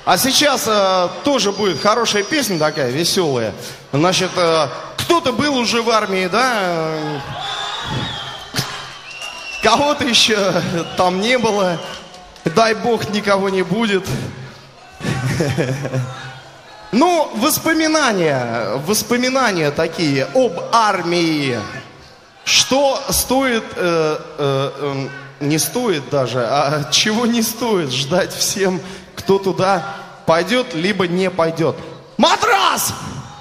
А сейчас тоже будет хорошая песня такая, веселая. Значит, кто-то был уже в армии, да? Кого-то еще там не было. Дай бог, никого не будет. Ну, воспоминания такие об армии. Что стоит, не стоит даже, а чего не стоит ждать всем, кто туда пойдет, либо не пойдет. Матрас!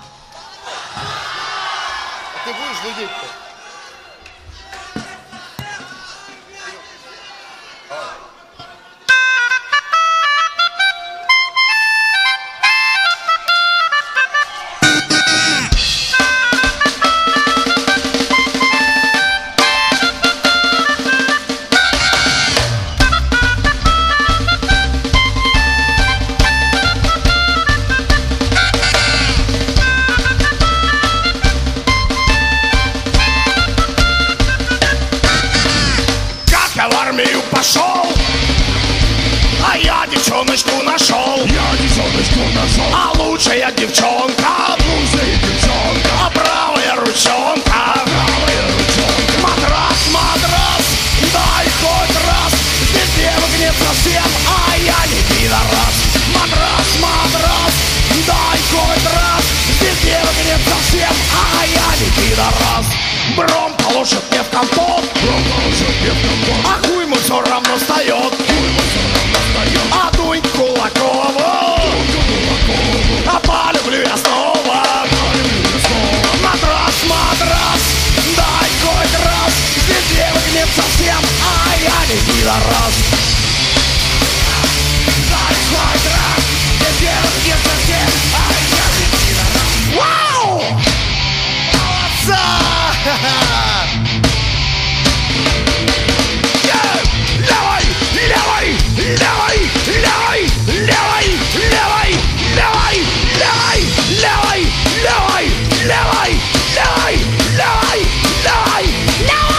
Ты будешь дудеть-то? Пошел, а я девчоночку нашел. А лучшая девчонка, а правая ручонка. Матрас, матрас, дай хоть раз. Здесь девок нет совсем, а я не пидорас. Матрас, матрас, дай хоть раз. Здесь девок нет совсем, а я не пидорас. Бром положит мне в компот, а хуй ему все равно встает. А дунь Кулакову, а полюблю я снова. Матрас, матрас, дай хоть раз. Здесь девок нет совсем, а я не пидорас. Дай хоть раз. Здесь девок нет совсем, а я не пидорас. Вау! Молодца! Левой, левой, левой, левой, левой, левой, левой, левой, левой, левой, левой, левой, левой, левой, левой.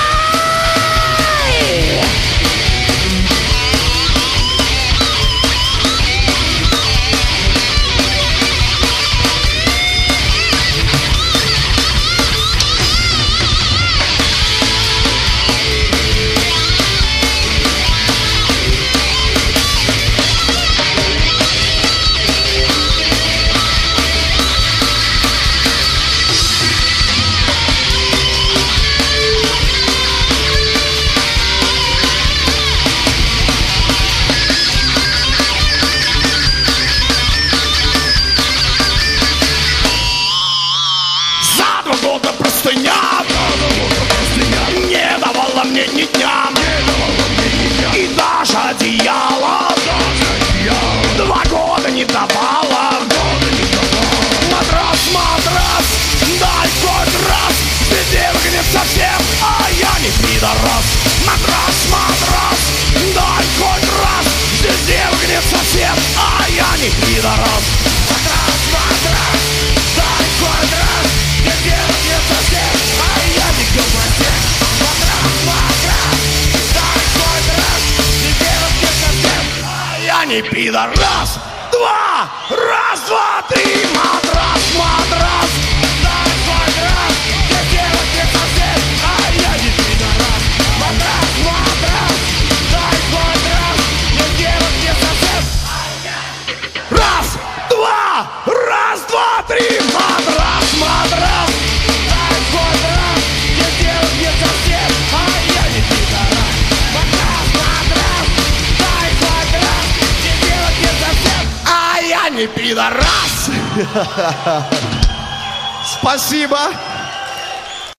Не давала мне ни дня, и даже одеяло 2 года не давала. Матрас, матрас, дай хоть раз. Здесь девок нет совсем, а я не пидорас. Матрас, матрас, дай хоть раз. Здесь девок нет совсем, а я не пидорас. Матрас, матрас, дай хоть раз. Здесь девок нет совсем, а я не гомосек. Матрас, матрас, дай хоть раз. Здесь девок нет совсем, а я не пидорас. 2, раз, 2, 3. Матрас, матрас, дай хоть раз. Здесь девок нет совсем, а я не пидорас. Матрас, матрас, дай хоть раз. Здесь девок нет совсем, а я не пидорас. Раз, 2, раз, 2, 3. Матрас, матрас, дай хоть раз. Здесь девок нет совсем, а я не пидорас. Матрас, матрас, дай хоть раз. Здесь девок нет совсем, а я не пидорас. Спасибо.